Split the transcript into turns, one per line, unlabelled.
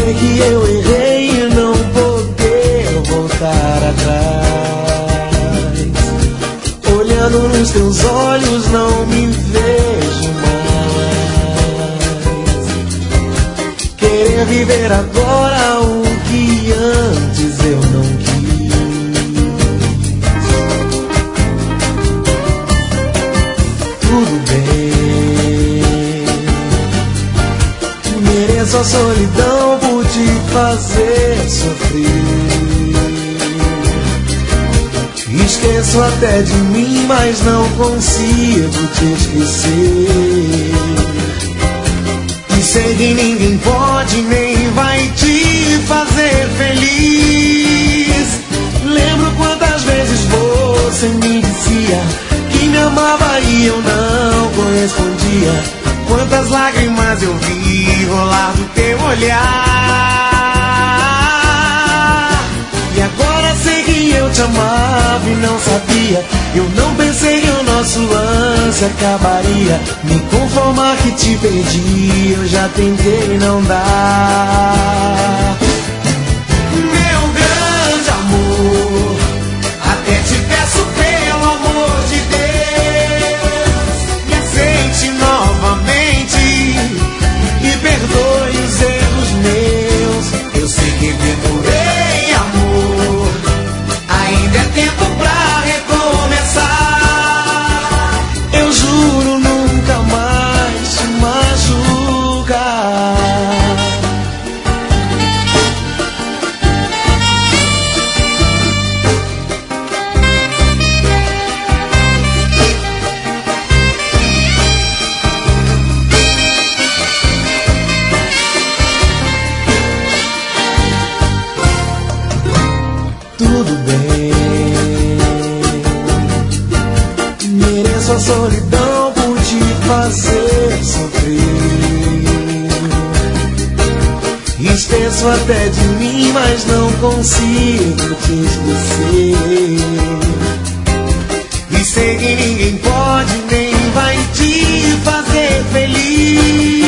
Sei que eu errei e não poder voltar atrás. Olhando nos teus olhos não me vejo mais. Querer viver agora o que antes eu não quis. Tudo bem, mereço a solidão por te fazer sofrer. Esqueço até de mim, mas não consigo te esquecer. E sei que ninguém pode nem vai te fazer feliz. Lembro quantas vezes você me dizia que me amava e eu não correspondia. Quantas lágrimas eu vi rolar do teu olhar. E agora sei que eu te amava e não sabia. Eu não pensei que o nosso lance acabaria. Me conformar que te perdi, eu já tentei e não dá. Meu grande amor, até te peço pelo amor de Deus, me aceite novamente e perdoe os erros meus. Eu sei que demorei, amor, ainda é tempo pra recomeçar. Eu juro nunca mais te machucar. Tudo bem, mereço a solidão por te fazer sofrer. Esqueço até de mim, mas não consigo te esquecer. E sei que ninguém pode nem vai te fazer feliz.